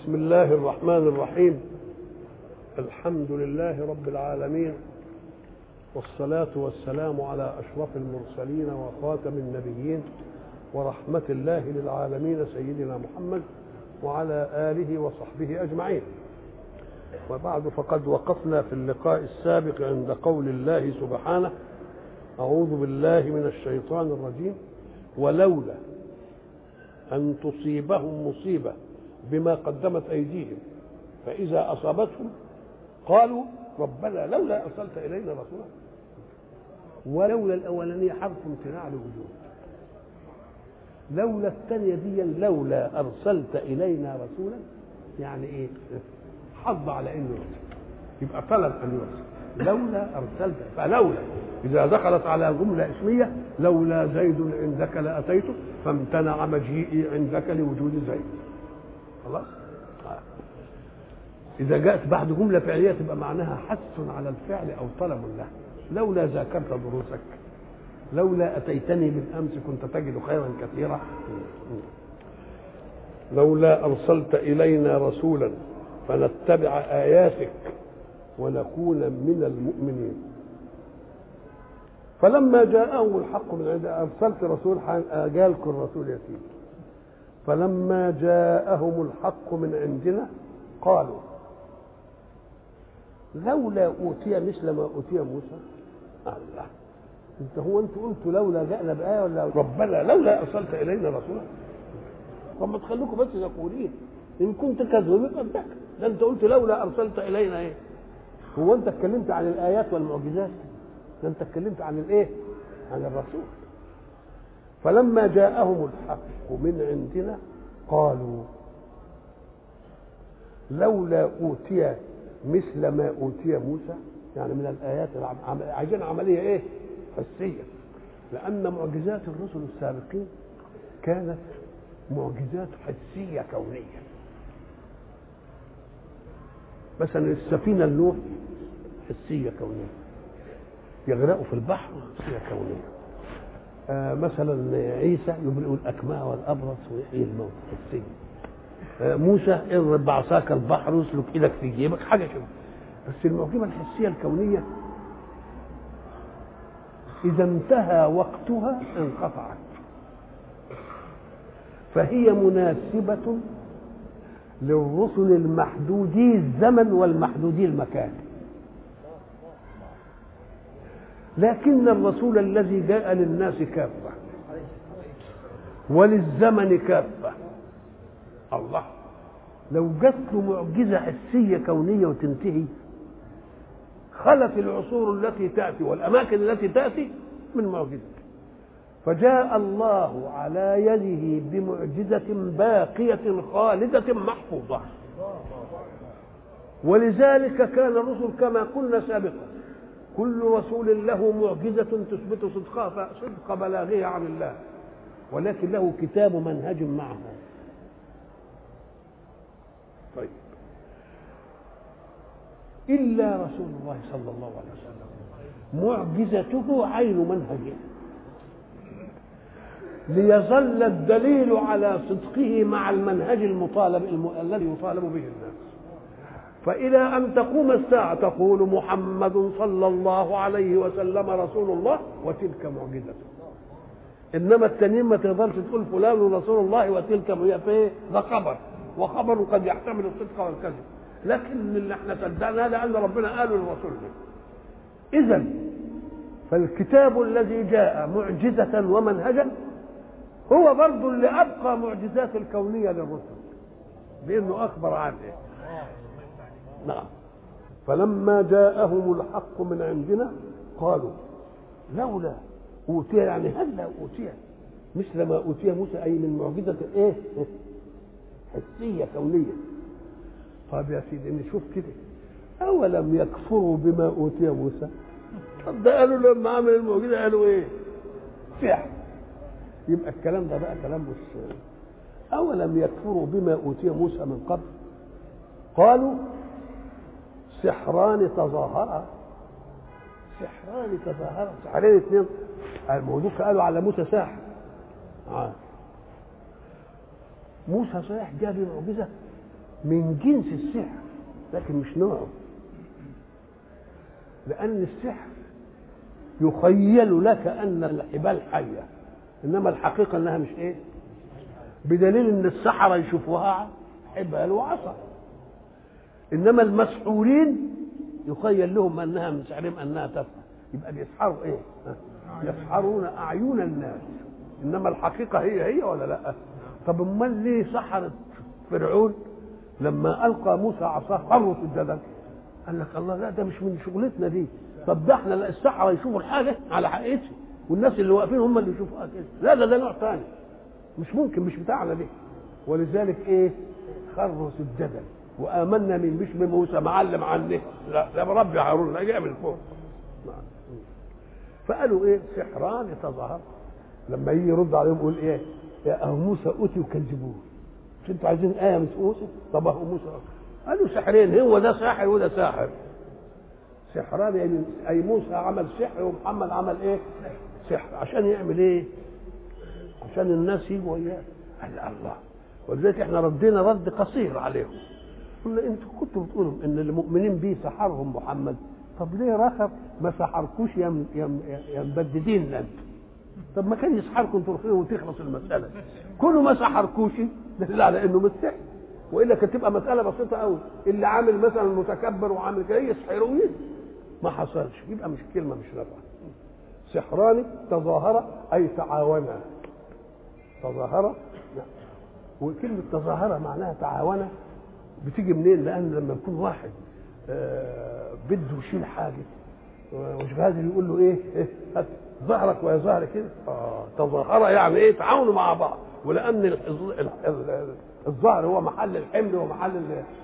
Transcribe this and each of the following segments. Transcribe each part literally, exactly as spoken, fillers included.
بسم الله الرحمن الرحيم. الحمد لله رب العالمين، والصلاة والسلام على أشرف المرسلين وخاتم النبيين ورحمة الله للعالمين سيدنا محمد وعلى آله وصحبه أجمعين. وبعد، فقد وقفنا في اللقاء السابق عند قول الله سبحانه: أعوذ بالله من الشيطان الرجيم: ولولا أن تصيبهم مصيبة بما قدمت أيديهم فإذا أصابتهم قالوا ربنا لولا أرسلت إلينا رسولا. ولولا الأولانية حرف امتناع لوجود، لولا الثانية دي لولا أرسلت إلينا رسولا، يعني إيه؟ حض على إنه يرسل، يبقى طلب أن يرسل. لولا أرسلت، فلولا إذا دخلت على جملة اسمية: لولا زيد عندك لأتيته، فامتنع مجيئي عندك لوجود زيد. خلاص؟ إذا جاءت بعد جملة فعلية تبقى معناها حث على الفعل أو طلب له. لولا ذاكرت دروسك، لولا أتيتني بالأمس كنت تجد خيرا كثيرا، لولا أرسلت إلينا رسولا فنتبع آياتك ونكون من المؤمنين. فلما جاءهم الحق من عند أرسلت رسول، جالكم الرسول يا سيدي. فلما جاءهم الحق من عندنا قالوا لولا أوتي مثل ما أوتي موسى. الله، انت هو انت قلتوا لولا جاءنا بآية ولا ربنا لولا أرسلت إلينا رسولا؟ طب ما تخلوكم بس يقولين إن كنت كذب يبقى بك. ده انت قلت لولا أرسلت إلينا إيه؟ هو انت اتكلمت عن الآيات والمعجزات؟ ده انت اتكلمت عن الإيه؟ عن الرسول. فلما جاءهم الحق من عندنا قالوا لولا أوتي مثل ما أوتي موسى، يعني من الآيات عايزين عملية إيه؟ حسية. لأن معجزات الرسل السابقين كانت معجزات حسية كونية. مثلا السفينة النوح حسية كونية، يغرقوا في البحر حسية كونية. آه مثلا عيسى يبرئ الأكمه والأبرص ويحيي الموتى حسية. آه موسى اضرب بعصاك البحر واسلك ايدك في جيبك، حاجة كده. بس المعجزة الحسية الكونية إذا انتهى وقتها انقطعت، فهي مناسبة للرسل المحدودي الزمن والمحدودي المكان. لكن الرسول الذي جاء للناس كافة وللزمن كافة، الله، لو جت له معجزة حسية كونية وتنتهي خلت العصور التي تأتي والأماكن التي تأتي من معجزة. فجاء الله على يده بمعجزة باقية خالدة محفوظة. ولذلك كان الرسل كما قلنا سابقا كل رسول له معجزة تثبت صدقها صدق بلاغه عن الله، ولكن له كتاب منهج معه. طيب، إلا رسول الله صلى الله عليه وسلم معجزته عين منهجه، ليظل الدليل على صدقه مع المنهج المطالب الم... الذي يطالب به الناس. فإلى أن تقوم الساعة تقول محمد صلى الله عليه وسلم رسول الله، وتلك معجزته. إنما التانيين ما تقدرش تقول فلان رسول الله وتلك معجزته، ده خبر، وخبر قد يحتمل الصدق والكذب، لكن اللي احنا صدقناه لأن ربنا قاله للرسول. إذن فالكتاب الذي جاء معجزة ومنهجا هو برضو اللي أبقى معجزات الكونية للرسل بأنه أخبر عنه. نعم. فلما جاءهم الحق من عندنا قالوا لولا أوتي، يعني هلا أوتي مثل ما أوتي موسى، أي من معجزة إيه؟ حسية كونية. طب يا سيدي نشوف كده، أولم يكفروا بما أوتي موسى؟ طب ده قالوا لما عمل المعجزة قالوا إيه؟ سحر. يبقى الكلام ده بقى كلام مش. أولم يكفروا بما أوتي موسى من قبل؟ قالوا سحران تظاهرا. سحران تظاهرا، سحرين اثنين. الموضوع قالوا على موسى ساحر. آه. موسى صحيح جاب معجزة من جنس السحر لكن مش نوعه، لأن السحر يخيل لك أن الحبال حية، إنما الحقيقة أنها مش إيه، بدليل أن السحرة يشوفوها حبال وعصا، إنما المسحورين يخيل لهم أنها من سحرهم أنها تفعل، يبقى بيسحروا إيه؟ يسحرون أعين الناس، إنما الحقيقة هي هي ولا لا؟ طب امال ليه سحرت فرعون لما ألقى موسى عصاه خروا في الجبل؟ قال لك الله لا ده مش من شغلتنا دي، طب ده احنا السحرة يشوفوا الحاجة على حقيقتها والناس اللي واقفين هم اللي يشوفوها كده، لا ده ده نوع ثاني مش ممكن، مش بتاعنا دي. ولذلك ايه؟ خروا سجدا وآمنا من مش بموسى معلم عنه، لا ده بربي هارون لا جاء من فوق. فقالوا ايه؟ سحران تظاهر. لما يجي يرد عليهم يقول ايه؟ يا أهو موسى أوتي وكذبوه، مش انتوا عايزين آية من موسى؟ طب أهو موسى قالوا سحرين، هو ده ساحر وده ساحر، سحران يعني أي موسى عمل سحر ومحمد عمل ايه؟ سحر. عشان يعمل ايه؟ عشان الناس يجوا وياه. قال الله. ولذلك احنا ردينا رد قصير عليهم، قلنا انتوا كنتوا بتقولوا ان المؤمنين بيه سحرهم محمد، طب ليه رخر ما سحركوش يا يا مبددين انتوا؟ طب ما كان يسحركم انتوا وتخلص المساله. كله ما سحركوش دليل على انه مستحيل، والا كانت تبقى مساله بسيطه قوي، اللي عامل مثلا متكبر وعامل كده يسحروه ما حصلش، يبقى مش كلمه مش نافعه. سحران تظاهر اي تعاونا، تظاهر، وكلمه تظاهر معناها تعاونه بتيجي منين؟ لان لما يكون واحد آه بده يشيل حاجه ومش قادر يقول له ايه, إيه؟ هات ظهرك ويا ظهرك كده، اه تظاهر يعني ايه؟ تعاونوا مع بعض، ولان الظهر هو محل الحمل ومحل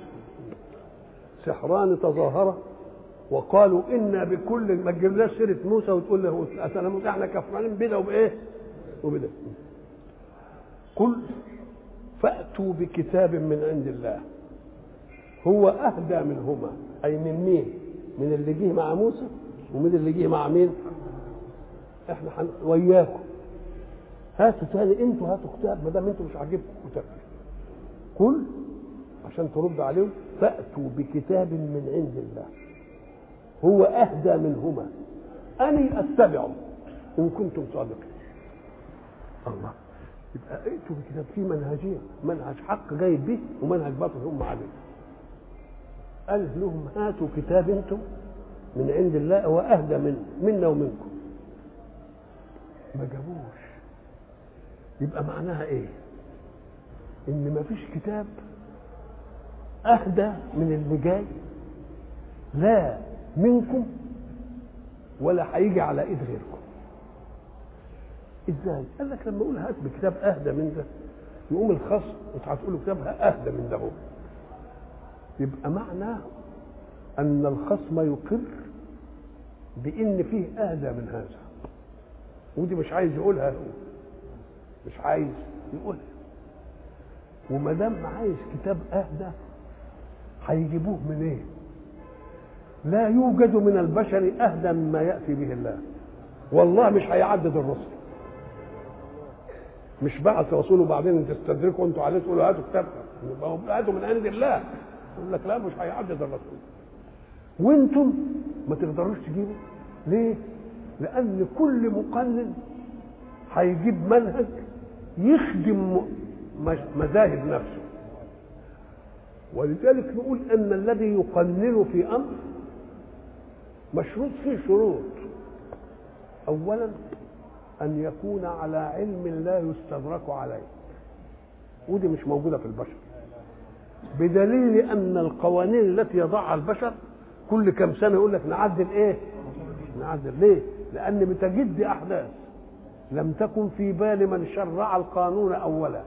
سحران تظاهر وقالوا انا بكل ما تجيبناش سيره موسى وتقول له اسلم احنا كفرانين بده وبايه وبده. قل فاتوا بكتاب من عند الله هو اهدى منهما، اي من مين؟ من اللي جه مع موسى ومن اللي جه مع مين؟ احنا حن... وياكم هاتوا تاني، انتوا هاتوا كتاب ما دام انتوا مش عاجبكم كتاب. قل عشان ترد عليهم فاتوا بكتاب من عند الله هو اهدى منهما اني اتبعه ان كنتم صادقين. الله، يبقى ائتوا بكتاب فيه منهجين، منهج حق جاي به ومنهج باطل هم عليه. قال لهم هاتوا كتاب انتم من عند الله هو اهدى من منا ومنكم، ما جابوش. يبقى معناها ايه؟ ان ما فيش كتاب اهدى من اللي جاي لا منكم ولا هيجي على ايد غيركم. ازاي؟ قال لك لما اقول هات بكتاب اهدى من ده يقوم الخصم انت هتقولوا كتاب اهدى من ده، يبقى معناه ان الخصم يقر بان فيه اهدى من هذا، ودي مش عايز يقولها، هو مش عايز يقولها. وما دام عايز كتاب اهدى هيجيبوه من ايه؟ لا يوجد من البشر اهدى مما ياتي به الله، والله مش هيعدد الرسل، مش بعث رسوله بعدين تستدركوا انتوا عليه تقولوا هاتوا كتاب، يبقى هاتوا من عند الله. يقول لك لا مش هيعدد الرسول، وانتم ما تقدروش تجيبوا. ليه؟ لان كل مقنن هيجيب منهج يخدم مذاهب نفسه، ولذلك نقول ان الذي يقنن في امر مشروط فيه شروط. اولا ان يكون على علم لا يستدرك عليه، ودي مش موجوده في البشر، بدليل ان القوانين التي يضعها البشر كل كم سنه يقول لك نعدل ايه؟ نعدل. ليه؟ لان بتجد احداث لم تكن في بال من شرع القانون اولا،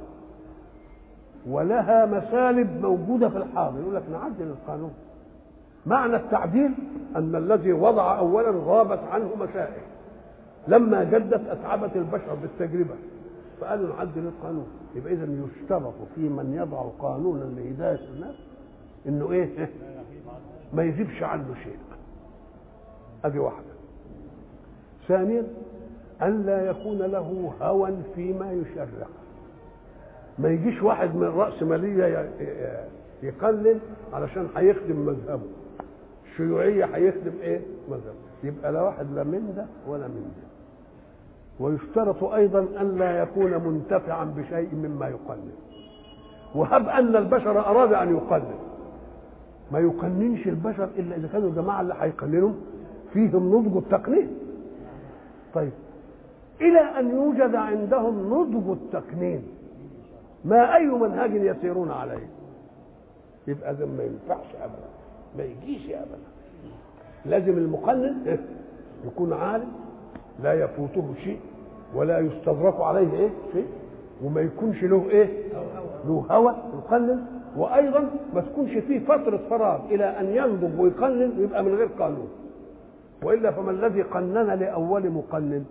ولها مسالب موجوده في الحاضر، يقول لك نعدل القانون. معنى التعديل ان الذي وضع اولا غابت عنه مسائل، لما جدت اتعبت البشر بالتجربه فقالوا نعدل القانون. يبقى اذا يشترط في من يضع قانونا لهدايه الناس انه ايه؟ ما يزيبش عنه شيء. ادي واحده. ثانيا ان لا يكون له هوى فيما يشرع، ما يجيش واحد من راس ماليه يقلل علشان هيخدم مذهبه. الشيوعيه هيخدم ايه؟ مذهبه. يبقى لا واحد لا من ده ولا من ده. ويشترط ايضا ان لا يكون منتفعا بشيء مما يقلل. وهب ان البشر اراد ان يقلل، ما يقننش البشر الا اذا كانوا الجماعه اللي هيقننوا فيهم نضج التقنين. طيب الى ان يوجد عندهم نضج التقنين ما اي منهج يسيرون عليه؟ يبقى ده ما ينفعش ابدا، ما يجيش ابدا. لازم المقنن يكون عالم لا يفوته شيء ولا يستدرك عليه ايه شيء، وما يكونش له ايه له هوى يقنن، وايضا ما تكونش فيه فتره فراغ الى ان ينضج ويقنن ويبقى من غير قانون. والا فما الذي قنن لاول مقنن؟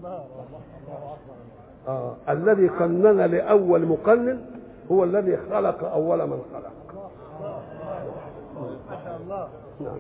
آه. الذي قنن لاول مقنن هو الذي خلق اول من خلق. ما شاء الله. نعم.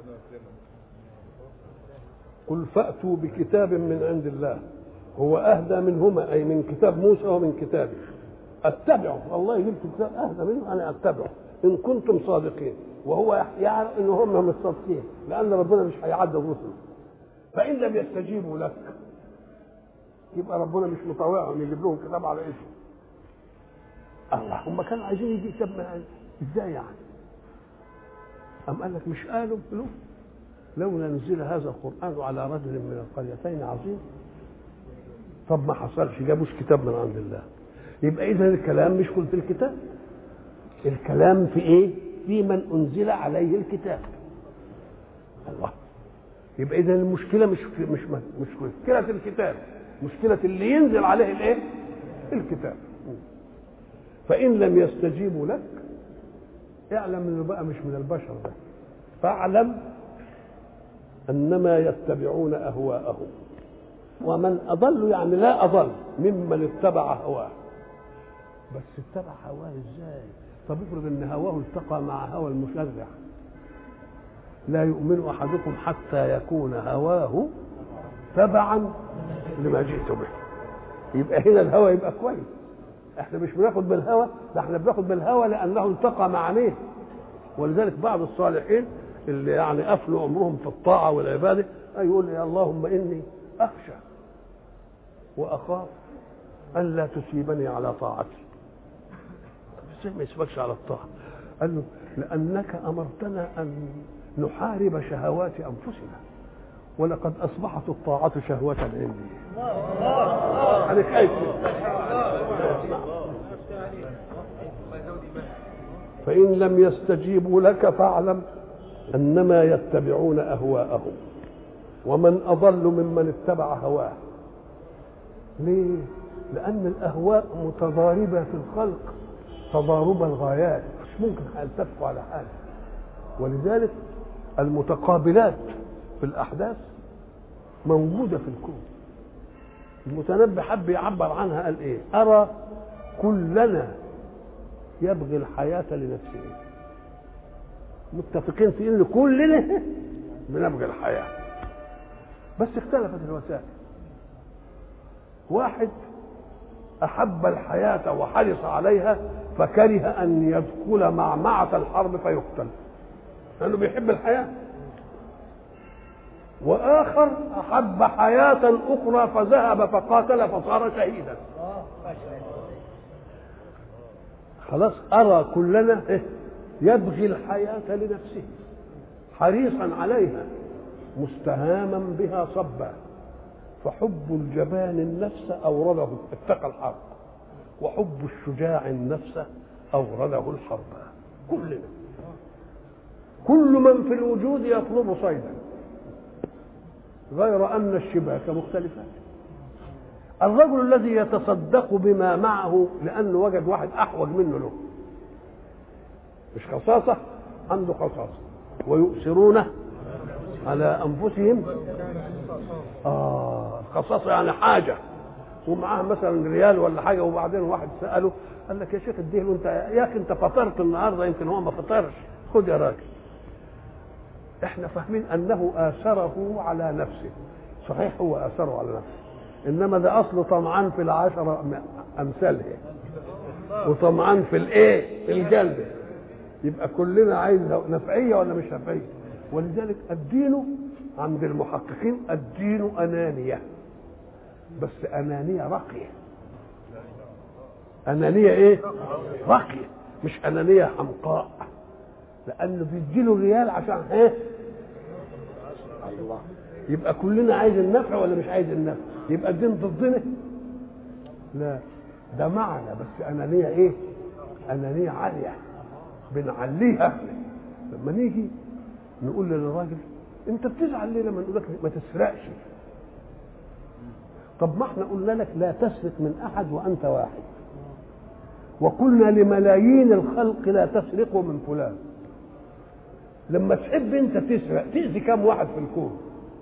قل فأتوا بكتاب من عند الله هو أهدى منهما، أي من كتاب موسى ومن كتابه، أتبعه. والله جبت كتاب أهدى منه أنا أتبعه إن كنتم صادقين. وهو يعرف إن هم مش صادقين لأن ربنا مش هيعدل الرسل. فإن لم يستجيبوا لك يبقى ربنا مش مطوعهم يجيب لهم كتاب على اسمه. الله هم كانوا عايزين يجي كتاب ازاي يعني؟ أم قال لك مش قالوا له لولا نزل هذا القرآن على رجل من القريتين عظيم. طب ما حصلش، جابوش كتاب من عند الله. يبقى إذا الكلام مش كل في الكتاب، الكلام في إيه؟ في من أنزل عليه الكتاب. الله. يبقى إذا المشكلة مش في مش مش مشكلة الكتاب، مشكلة اللي ينزل عليه الإيه؟ الكتاب. فإن لم يستجيبوا لك اعلم إنه بقى مش من البشر ده، فاعلم انما يتبعون اهواءهم ومن اضل يعني لا اضل ممن اتبع هواه. بس اتبع هواه ازاي؟ طب افرض ان هواه التقى مع هوى المشرع. لا يؤمن احدكم حتى يكون هواه تبعا لما جئت به. يبقى هنا الهوى يبقى كويس. احنا مش بناخد بالهوى، ده احنا بناخد بالهوى لانه التقى مع مين؟ ولذلك بعض الصالحين اللي يعني افنوا عمرهم في الطاعه والعباده يقول يا اللهم اني اخشى واخاف ان لا تصيبني على طاعتي. طب ازاي ما يسبقش على الطاعه؟ قال له لانك امرتنا ان نحارب شهوات انفسنا ولقد اصبحت الطاعه شهوه عندي. انا خايف. فإن لم يستجيبوا لك فاعلم أنما يتبعون أهواءهم ومن أضل ممن اتبع هواه. ليه؟ لأن الأهواء متضاربة في الخلق تضارب الغايات، مش ممكن هيتفقوا على حاجة. ولذلك المتقابلات في الأحداث موجودة في الكون. المتنبي حب يعبر عنها قال إيه؟ أرى كلنا يبغي الحياة لنفسه. متفقين في ان كلنا بنبغي الحياة، بس اختلفت الوسائل. واحد احب الحياة وحرص عليها فكره ان يدخل معمعة الحرب فيقتل لانه بيحب الحياة. واخر احب حياة اخرى فذهب فقاتل فصار شهيدا. خلاص أرى كلنا يبغي الحياة لنفسه حريصا عليها مستهاما بها صبا. فحب الجبان النفس أورده اتقى الحرب، وحب الشجاع النفس أورده الحرب. كلنا كل من في الوجود يطلب صيدا، غير أن الشباك مختلفات. الرجل الذي يتصدق بما معه لأنه وجد واحد أحوج منه له، مش خصاصة، عنده خصاصة، ويؤثرونه على أنفسهم. آه خصاصة يعني حاجة ومعاه مثلا ريال ولا حاجة، وبعدين واحد سأله قال لك يا شيخ اديه انت يا أخي انت فطرت النهارده، يمكن هو ما فطرش، خد يا راجل. احنا فاهمين أنه آثره على نفسه، صحيح هو آثره على نفسه، انما ده اصله طمعان في العشرة امثالها وطمعان في الايه في الجلد. يبقى كلنا عايز نفعيه ولا مش نفعيه. ولذلك الدين عند المحققين الدين انانيه، بس انانيه راقيه. انانيه ايه؟ راقيه، مش انانيه حمقاء، لانه بيديله ريال عشان ايه؟ الله. يبقى كلنا عايز النفع ولا مش عايز النفع؟ يبقى الدين ضدنا؟ لا، ده معنى بس انانيه ايه؟ انانيه عاليه بنعليها. لما نيجي نقول للراجل انت بتزعل ليه لما نقول لك ما تسرقش؟ طب ما احنا قلنا لك لا تسرق من احد وانت واحد، وقلنا لملايين الخلق لا تسرقوا من فلان. لما تحب انت تسرق تأذي كم واحد في الكون؟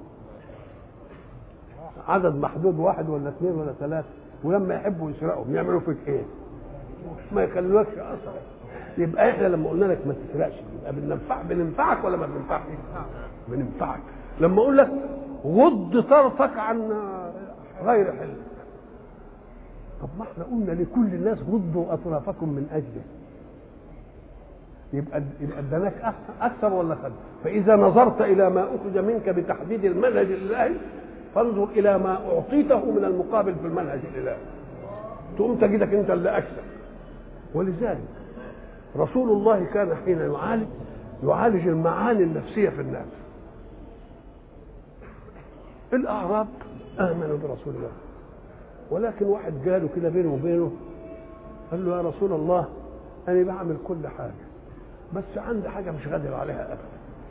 عدد محدود، واحد ولا اثنين ولا ثلاثة، ولما يحبوا يسرقوا يعملوا فيك ايه؟ ما يخلوكش اثر. يبقى احنا لما قلنا لك ما تسرقش يبقى بننفع بننفعك ولا ما بننفعك؟ بننفعك. لما اقول لك غض طرفك عن غير حلك، طب ما احنا قلنا لكل الناس غضوا اطرافكم من اجله، يبقى يبقى اداناك اكثر ولا خد؟ فاذا نظرت الى ما اخرج منك بتحديد المنهج الالهي فانظر الى ما اعطيته من المقابل في المنهج الالهي، تقوم تجدك انت اللي اكثر. ولذلك رسول الله كان حين يعالج يعالج المعاني النفسيه في الناس. الاعراب امنوا برسول الله، ولكن واحد جاله كده بينه وبينه قال له يا رسول الله انا بعمل كل حاجه بس عندي حاجه مش قادر عليها ابدا،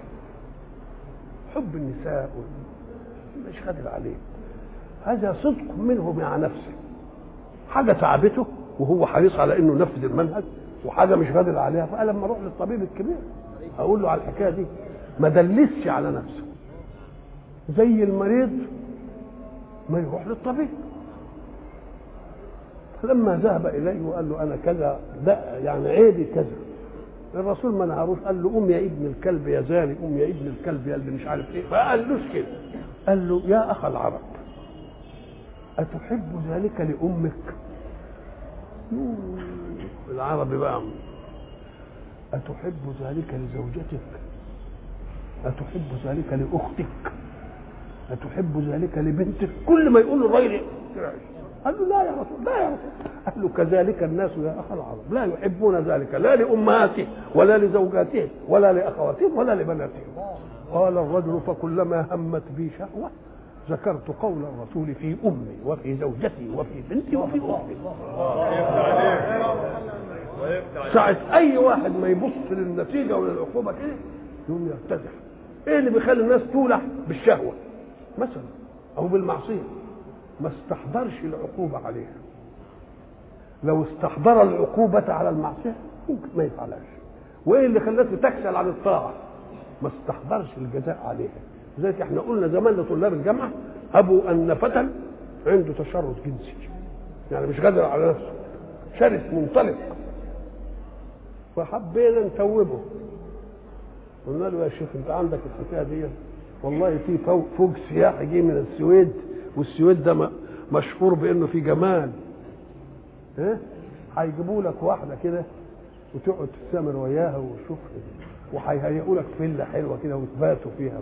حب النساء مش قادر عليه. هذا صدق منه مع نفسه، حاجه تعبته وهو حريص على انه ينفذ المنهج، وحاجه مش قادر عليها. فقال لما اروح للطبيب الكبير اقول له على الحكايه دي، ما دلسش على نفسه زي المريض ما يروح للطبيب. فلما ذهب اليه وقال له انا كذا، ده يعني عيبي كذا، الرسول ما نهروش، قال له قوم يا ابن الكلب يا زاني، قوم يا ابن الكلب يا اللي مش عارف ايه. فقالوش كده، قال له يا اخ العرب اتحب ذلك لامك؟ العربي بقى، اتحب ذلك لزوجتك؟ اتحب ذلك لاختك؟ اتحب ذلك لبنتك؟ كل ما يقول له الراجل قال له لا يا رسول، لا يا رسول. قال له كذلك الناس يا اخ العرب لا يحبون ذلك لا لامهاتهم ولا لزوجاتهم ولا لاخواتهم ولا لبناتهم. قال الرجل فكلما همت بي شهوه ذكرت قول الرسول في امي وفي زوجتي وفي بنتي وفي اختي. ساعة اي واحد ما يبص للنتيجه وللعقوبه كده يقوم يرتزح. ايه اللي بيخلي الناس تولع بالشهوه مثلا او بالمعصيه؟ ما استحضرش العقوبه عليها. لو استحضر العقوبه على المعصيه ممكن ما يفعلهاش. وايه اللي خلاته تكسل عن الطاعه؟ ما استحضرش الجزاء عليها. لذلك احنا قلنا زمان لطلاب الجامعه ابو ان فتى عنده تشرد جنسي، يعني مش قادر على نفسه، شرس منطلق، فحبينا نتوبه. قلنا له يا شيخ انت عندك الحكايه دي، والله في فوق سياحي جه من السويد، والسويد ده مشهور بانه في جمال، ها هيجيبوا لك واحده كده وتقعد تستمر وياها وشوف، وهيهيئوا لك فيلا حلوه كده وتباتوا فيها.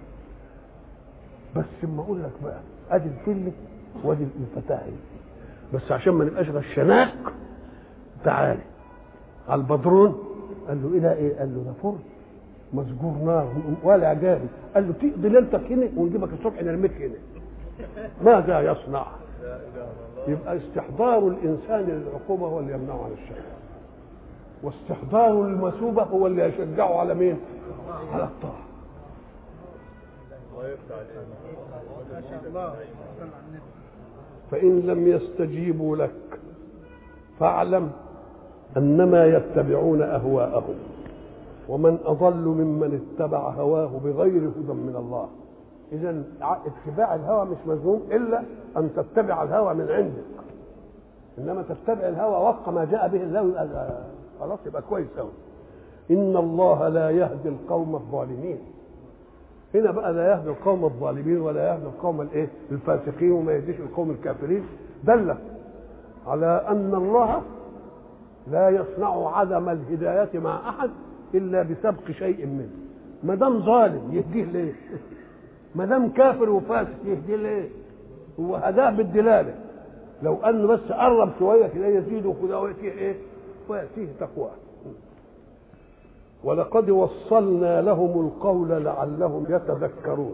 بس اما اقول لك بقى ادي الفيلا وادي الفتاحل، بس عشان ما نبقاش غشناك تعالى على البدرون. قال له ايه ده؟ ايه؟ قال له ده فرن مسجور نار ولا جاري. قال له تقضي ليلتك هنا ونجيبك الصبح نرميك هنا. ماذا يصنع؟ يبقى استحضار الانسان للعقوبه هو اللي يمنعه عن الشر، واستحضار المثوبه هو اللي يشجعه على مين؟ على الطاعه. فإن لم يستجيبوا لك فاعلم أنما يتبعون أهواءهم ومن أضل ممن اتبع هواه بغير هدى من الله. إذن اتباع الهوى مش مذموم إلا أن تتبع الهوى من عندك، إنما تتبع الهوى وفق ما جاء به الله خلاص يبقى كويس أوي. إن الله لا يهدي القوم الظالمين. هنا بقى لا يهدي القوم الظالمين ولا يهدي القوم الايه الفاسقين وما يهديش القوم الكافرين، دل على ان الله لا يصنع عدم الهدايه مع احد الا بسبق شيء منه. ما دام ظالم يهديه ليه؟ ما دام كافر وفاسق يهديه ليه؟ هو هداه بالدلاله. لو انه بس قرب شويه كده يزيده كده ويأتيه ايه؟ ويأتيه تقواه. ولقد وصلنا لهم القول لعلهم يتذكرون.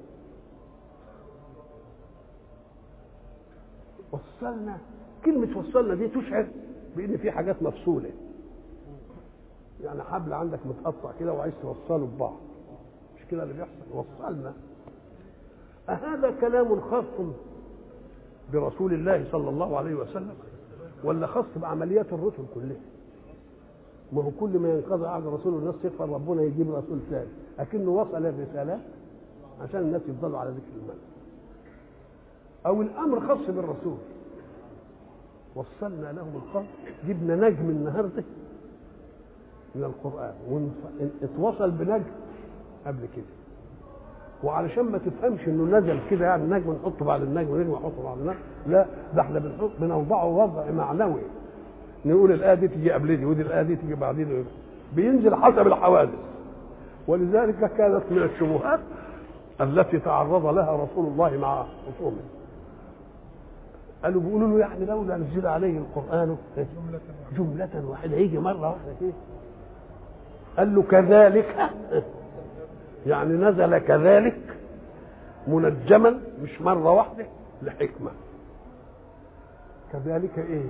وصلنا، كلمة وصلنا دي تشعر بأن في حاجات مفصولة، يعني حبل عندك متقطع كده وعايز توصله ببعض، مش كده اللي بيحصل؟ وصلنا. أهذا كلام خاص برسول الله صلى الله عليه وسلم ولا خاص بعمليات الرسل كلها؟ ما هو كل ما ينقضي على الرسول والناس تكفر ربنا يجيب رسول ثاني، لكنه وصل الرسالات عشان الناس يفضلوا على ذكر الملك. او الامر خاص بالرسول. وصلنا لهم القول، جبنا نجم النهارده من القران واتوصل بنجم قبل كده، وعلشان ما تفهمش انه نزل كده يعني نجم نحطه بعد النجم ونجم نحطه بعد النجم، لا ده احنا بنحط بنوضعه وضع معنوي، نقول الايه دي تيجي قبل دي ودي الايه دي تيجي بعد دي، بينزل حسب الحوادث. ولذلك كانت من الشبهات التي تعرض لها رسول الله مع خصومه. قالوا بيقولوا له يعني لولا نزل عليه القران جمله واحده، يجي مره واحده كده. قال له كذلك، يعني نزل كذلك منجما مش مره واحده لحكمه. كذلك ايه؟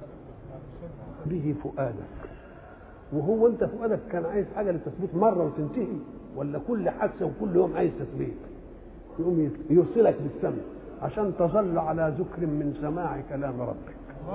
به فؤادك. وهو انت فؤادك كان عايز حاجه للتثبيت مره وتنتهي، ولا كل حادثه وكل يوم عايز تثبيت؟ يقوم يوصلك بالسمع عشان تظل على ذكر من سماع كلام ربك.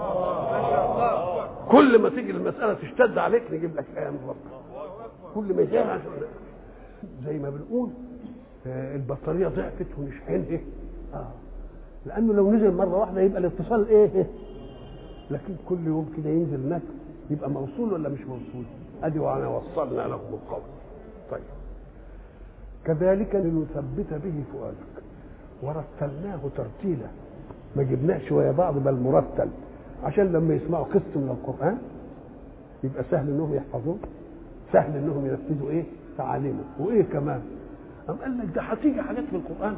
كل ما تيجي المساله تشتد عليك نجيب لك ايه من ربك. كل ما يجي زي ما بنقول البطاريه ضعفت ونشحنها، اه لانه لو نزل مره واحده يبقى الاتصال ايه؟ لكن كل يوم كده ينزل نجم يبقى موصول ولا مش موصول؟ ادي وانا وصلنا لهم القول. طيب كذلك لنثبت به فؤادك ورتلناه ترتيلا، ما جبناش ويا بعض بل مرتل، عشان لما يسمعوا قسط من القران يبقى سهل انهم يحفظوه، سهل انهم ينفذوا ايه؟ تعاليمه. وايه كمان؟ أم قال لك ده هتيجي حاجات في القران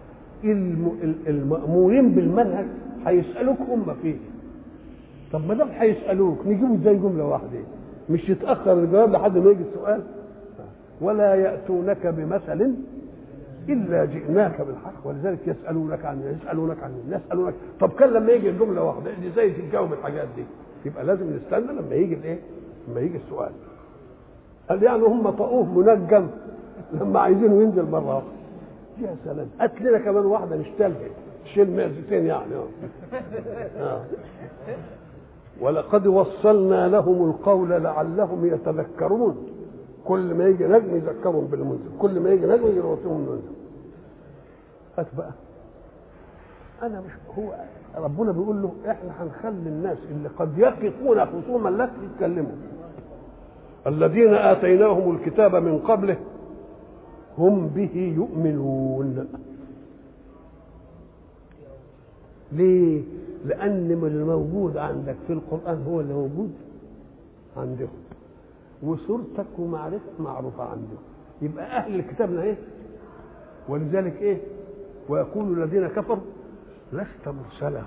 المأمورين بالمنهج هيسألوك هم فيه. طب ما دام هيسألوك نجيبه ازاي جملة واحدة؟ مش يتأخر الجواب لحد ما يجي السؤال. ولا يأتونك بمثل إلا جئناك بالحق. ولذلك يسألونك عن يسألونك عن يسألونك. طب كان لما يجي الجملة واحدة ازاي تتجاوب الحاجات دي؟ يبقى لازم نستنى لما يجي الايه؟ لما يجي السؤال. قال يعني هم طقوه منجم لما عايزينه ينزل مرة واحدة. يا سلام، هات لنا كمان واحدة نشتغل شيل معزتين يعني. اه ولقد وصلنا لهم القول لعلهم يتذكرون. كل ما يجي نجم يذكرهم بالمنزل، كل ما يجي نجم يروسهم المنزل. هات بقى، انا مش هو ربنا بيقول له احنا هنخلي الناس اللي قد يقفون خصوما لك يتكلموا. الذين آتيناهم الكتاب من قبله هم به يؤمنون. ليه؟ لأن من الموجود عندك في القرآن هو اللي موجود عندهم، وصورتك ومعرفتك معروفة عندهم. يبقى أهل الكتاب ايه؟ ولذلك إيه؟ ويقول الذين كفروا لست مرسلا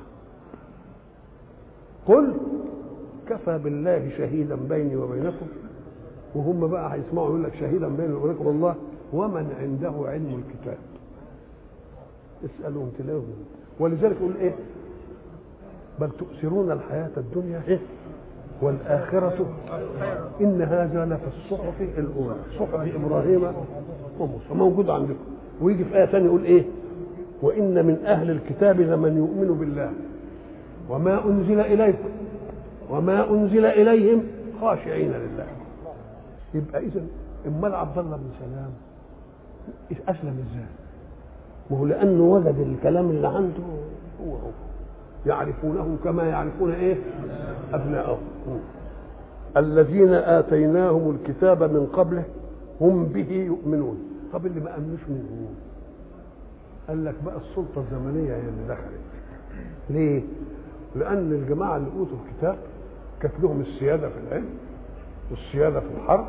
قل كفى بالله شهيدا بيني وبينكم. وهم بقى هيسمعوا يقول لك شهيدا بيني وبينكم الله ومن عنده علم الكتاب اسألهم تلاهم. ولذلك يقول ايه؟ بل تؤثرون الحياة الدنيا إيه؟ والآخرة إن هذا لفي الصحف الأولى صحف إبراهيم وموسى موجود عندكم. ويجي في آية ثانية يقول إيه؟ وإن من أهل الكتاب لمن يؤمن بالله وما أنزل إليكم وما أنزل إليهم خاشعين لله. يبقى إذن أمال عبد الله بن سلام أسلم إزاي؟ وهو لأنه وجد الكلام اللي عنده هو هو يعرفونه كما يعرفون ايه؟ ابناءهم. الذين اتيناهم الكتاب من قبله هم به يؤمنون. طب اللي ما امنوش منه قال لك بقى السلطه الزمنيه هي اللي دخلت. ليه؟ لان الجماعه اللي اوتوا الكتاب كانت لهم السياده في العلم والسياده في الحرب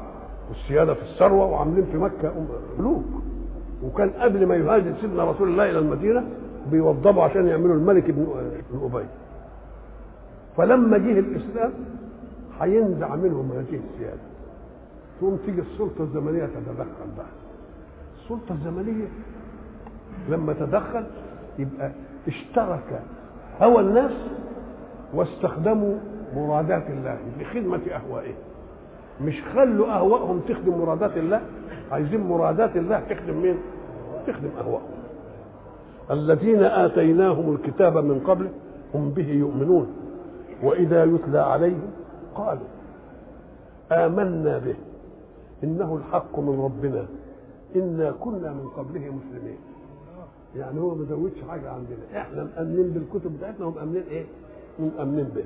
والسياده في الثروه، وعاملين في مكه ملوك. وكان قبل ما يهاجر سيدنا رسول الله الى المدينه بيوضبوا عشان يعملوا الملك ابن ابي. فلما جه الاسلام هينزع منهم هذه السياده، تقوم تيجي السلطه الزمنيه تتدخل بقى. السلطه الزمنيه لما تدخل يبقى اشترك هوى الناس واستخدموا مرادات الله لخدمه اهوائهم. مش خلوا اهوائهم تخدم مرادات الله، عايزين مرادات الله تخدم مين؟ تخدم اهوائهم. الذين اتيناهم الكتاب من قبل هم به يؤمنون واذا يتلى عليهم قالوا آمنا به إنه الحق من ربنا إنا كنا من قبله مسلمين. يعني هو ما زودش حاجة عندنا، إحنا مأمنين بالكتب بتاعتنا ومأمنين إيه؟ مأمنين به.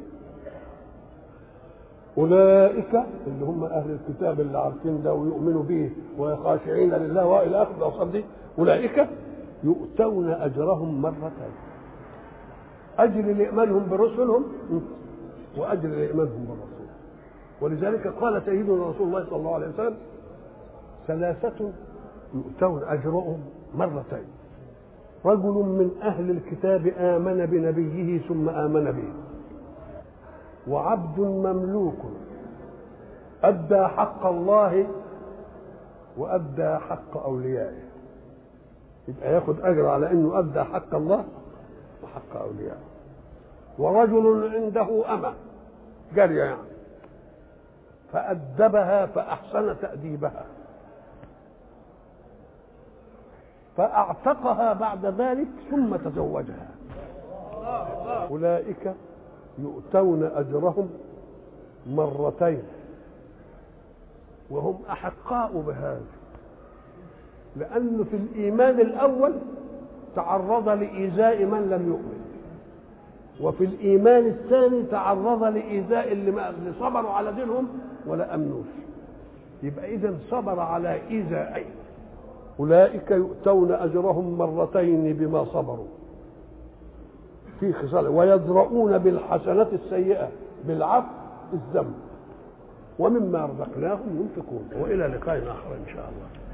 أولئك اللي هم أهل الكتاب اللي عارفين ده ويؤمنوا به وخاشعين لله وإلى آخر الأوصاف دي، أولئك يؤتون أجرهم مرتين، أجر لإيمانهم برسلهم وأجر لإيمانهم بالرسول. ولذلك قال سيدنا رسول الله صلى الله عليه وسلم ثلاثة يؤتون أجرهم مرتين: رجل من أهل الكتاب آمن بنبيه ثم آمن به، وعبد مملوك أدى حق الله وأدى حق أوليائه. يبقى ياخد أجر على أنه أدى حق الله وحق أوليائه. ورجل عنده أمة جارية يعني فأدبها فأحسن تأديبها فأعتقها بعد ذلك ثم تزوجها. أولئك يؤتون أجرهم مرتين وهم أحقاء بهذا، لأنه في الإيمان الأول تعرض لإيذاء من لم يؤمن، وفي الإيمان الثاني تعرض لإيذاء اللي صبروا على دينهم ولا أمنوش. يبقى إذن صبر على إيذائين. أولئك يؤتون أجرهم مرتين بما صبروا في خصال، ويدرؤون بالحسنات السيئة بالعفو الذنب، ومما رزقناهم ينفقون. وإلى لقاء آخر إن شاء الله.